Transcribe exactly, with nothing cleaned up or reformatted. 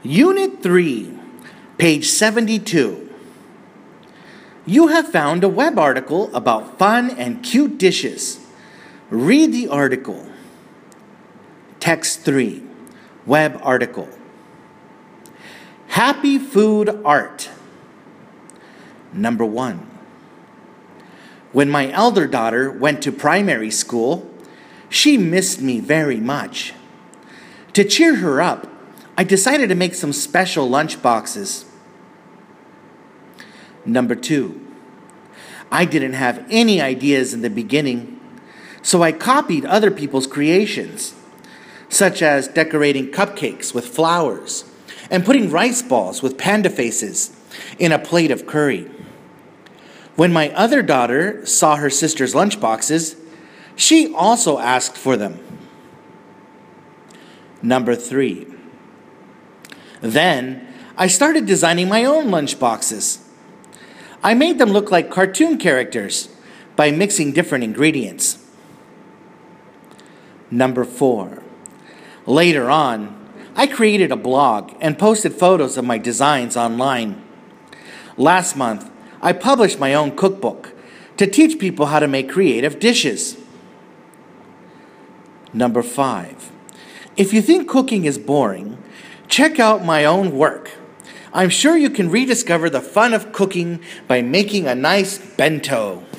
Unit three, page seventy-two. You have found a web article about fun and cute dishes. Read the article. Text three, web article. Happy food art. Number one. When my elder daughter went to primary school, she missed me very much. To cheer her up, I decided to make some special lunch boxes. Number two. I didn't have any ideas in the beginning, so I copied other people's creations, such as decorating cupcakes with flowers and putting rice balls with panda faces in a plate of curry. When my other daughter saw her sister's lunchboxes, she also asked for them. Number three. Then I started designing my own lunchboxes. I made them look like cartoon characters by mixing different ingredients. Number four. Later on, I created a blog and posted photos of my designs online. Last month, I published my own cookbook to teach people how to make creative dishes. Number five. If you think cooking is boring, check out my own work. I'm sure you can rediscover the fun of cooking by making a nice bento.